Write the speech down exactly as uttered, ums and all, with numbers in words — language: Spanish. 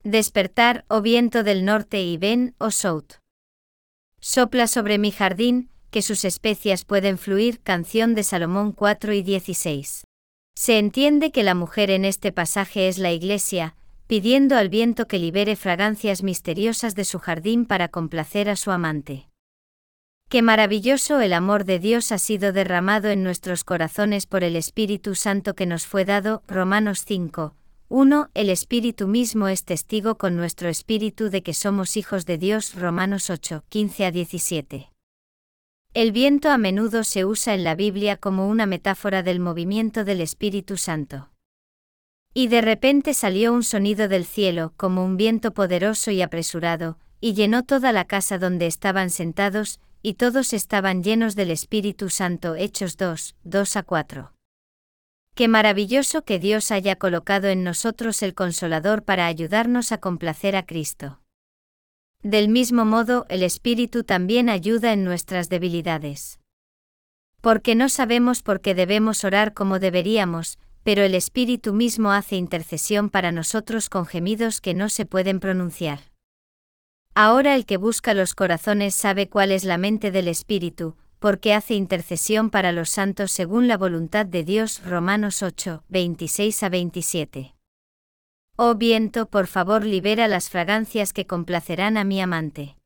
Despertar, oh viento del norte, y ven, oh south. Sopla sobre mi jardín, que sus especias pueden fluir. Canción de Salomón cuatro y dieciséis. Se entiende que la mujer en este pasaje es la Iglesia, pidiendo al viento que libere fragancias misteriosas de su jardín para complacer a su amante. Qué maravilloso el amor de Dios ha sido derramado en nuestros corazones por el Espíritu Santo que nos fue dado. Romanos cinco, uno. El Espíritu mismo es testigo con nuestro espíritu de que somos hijos de Dios. Romanos ocho, quince a diecisiete. El viento a menudo se usa en la Biblia como una metáfora del movimiento del Espíritu Santo. Y de repente salió un sonido del cielo, como un viento poderoso y apresurado, y llenó toda la casa donde estaban sentados, y todos estaban llenos del Espíritu Santo. Hechos dos, dos a cuatro. Qué maravilloso que Dios haya colocado en nosotros el Consolador para ayudarnos a complacer a Cristo. Del mismo modo, el Espíritu también ayuda en nuestras debilidades. Porque no sabemos por qué debemos orar como deberíamos, pero el Espíritu mismo hace intercesión para nosotros con gemidos que no se pueden pronunciar. Ahora el que busca los corazones sabe cuál es la mente del Espíritu, porque hace intercesión para los santos según la voluntad de Dios. Romanos ocho, veintiséis a veintisiete. Oh viento, por favor libera las fragancias que complacerán a mi amante.